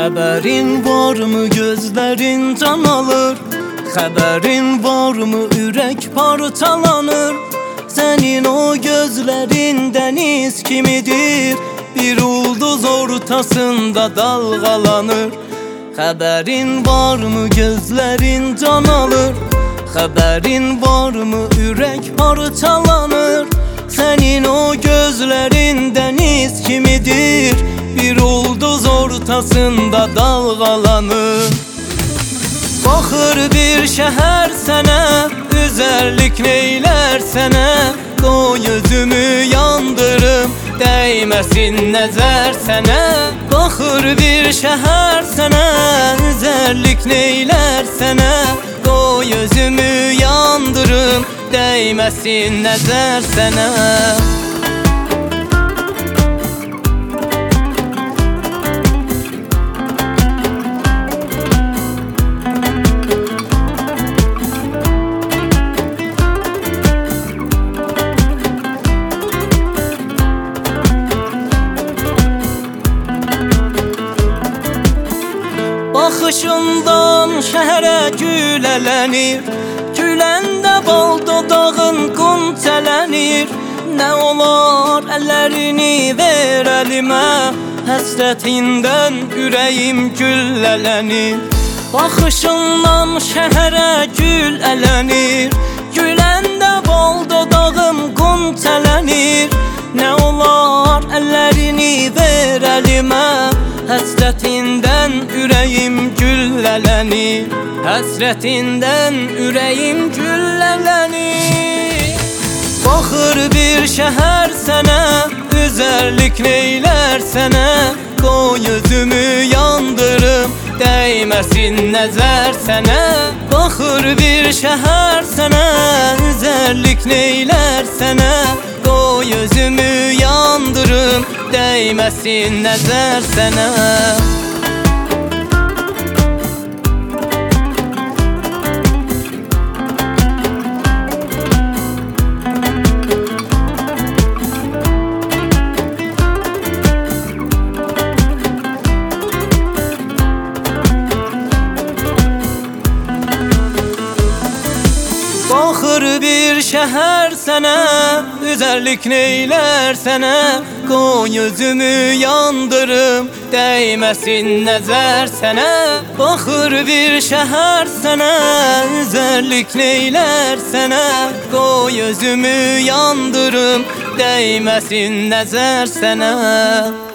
Haberin var mı gözlerin can alır? Haberin var mı ürek parçalanır? Senin o gözlerin deniz kimidir? Bir ulduz ortasında dalgalanır. Haberin var mı gözlerin can alır? Haberin var mı ürek parçalanır? Senin o gözlerin deniz kimidir? Bir ulduz ortasında dalgalanır. Bakır bir şehir sene, üzerlik neyler sene. Koy özümü yandırım, değmesin nezer sene. Bakır bir şehir sene, üzerlik neyler sene. Koy özümü yandırım, değmesin nezer sene. Bakışından şehre gülelenir, güləndə bal dodağın qunçələnir. Ne olar ellerini ver elimə, həsrətindən ürəyim güllələnir. Bakışından şehre güllənir, güləndə bal dodağım qunçələnir. Ne olar ellerini ver elimə, həsrətindən ürəyim güllələnir. Həsrətindən ürəyim güllələnir. Baxır bir şəhər sənə, üzərlik neylər sənə. Qoy özümü yandırım, değməsin nəzər sənə. Baxır bir şəhər sənə, üzərlik neylər sənə. Qoy özümü yandırım, değməsin nəzər sənə. Baxır bir şəhər sənə, üzərlik neylər sənə. Qoy özümü yandırım, değməsin nəzər sənə. Baxır bir şəhər sənə, üzərlik neylər sənə. Qoy özümü yandırım, değməsin nəzər sənə.